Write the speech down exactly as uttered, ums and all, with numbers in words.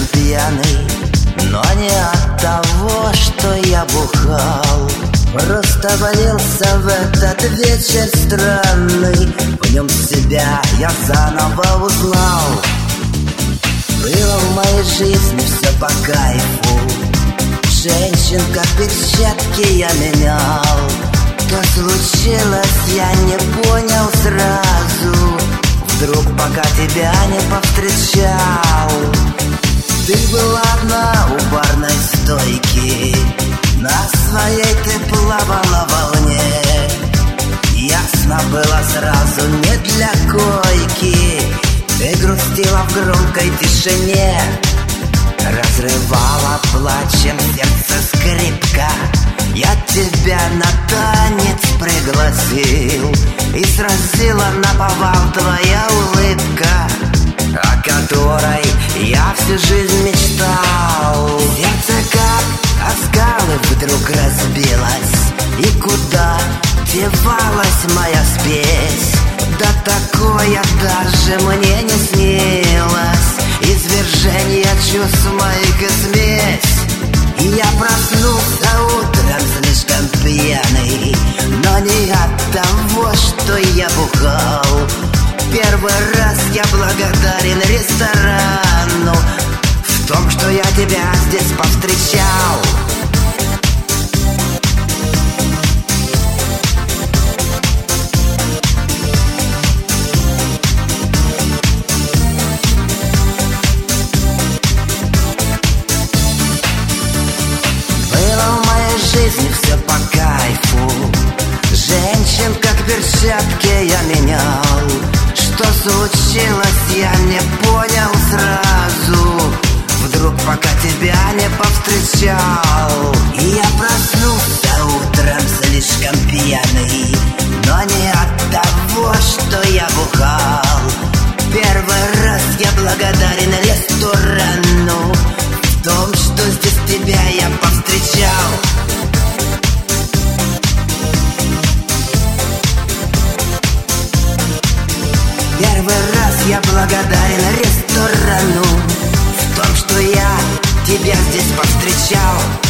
пьяный, но не от того, что я бухал. Просто валился в этот вечер странный, в нем себя я заново узнал. Было в моей жизни все по кайфу, женщин как перчатки я менял. Что случилось, я не понял сразу, вдруг пока тебя не повстречал. Ты была одна у барной стойки, на своей ты плавала волне. Ясно было сразу, не для койки, ты грустила в громкой тишине. Разрывала плачем сердце скрипка, я тебя на танец пригласил, и сразила наповал твоя улыбка, о которой я всю жизнь мечтал. Сердце как о скалы вдруг разбилось, и куда девалась моя спесь? Да такое даже мне не снилось, извержение чувств моих и смесь. И я проснулся утром слишком пьяный, но не от того, что я бухал. Первый раз я благодарен ресторану в том, что я тебя здесь повстречал. Жизни все по кайфу, женщин как перчатки я менял. Что случилось, я не понял сразу, вдруг пока тебя не повстречал. И я проснулся утром слишком пьяный, но не от того, что я бухал. Первый раз я благодарен ресторану в том, что здесь тебя я повстречал. Первый раз я благодарен ресторану в том, что я тебя здесь повстречал.